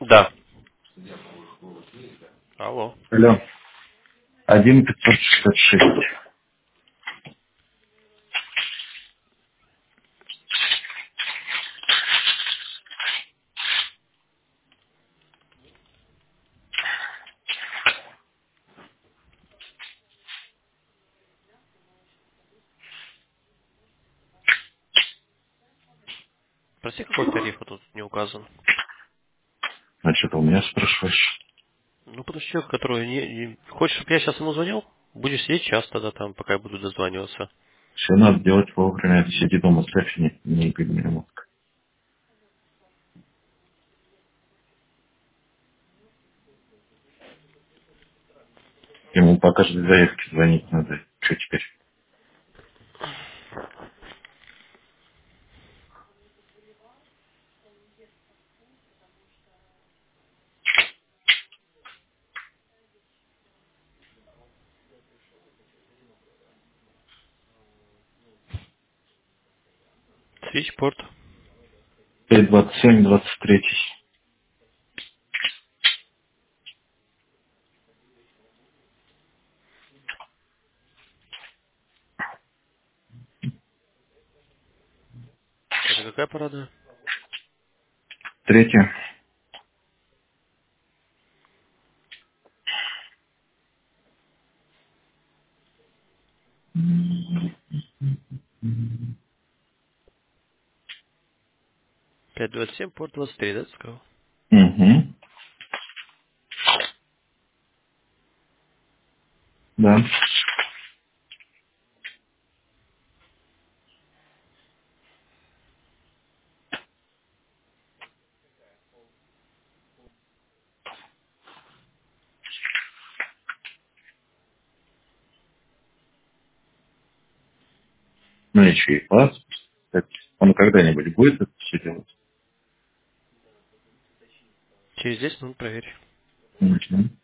Да. Алло. Алло. 1566. Прости, какой тариф тут не указан? Значит, у меня спрашиваешь. Ну, потому что человек, который Хочешь, чтобы я сейчас ему звонил? Будешь сидеть час тогда там, пока я буду дозваниваться. Все надо делать вовремя. Сиди дома, ставь и не еби мне мозг. Ему по каждой заявке звонить надо. Что теперь? Свичпорт. 527, 23. Это какая парада? Третье. 527, порт 23, да, ты сказал? Угу. Да. Ну, еще и паспорт. Так, он когда-нибудь будет это все делать? Через 10 минут проверь. Угу.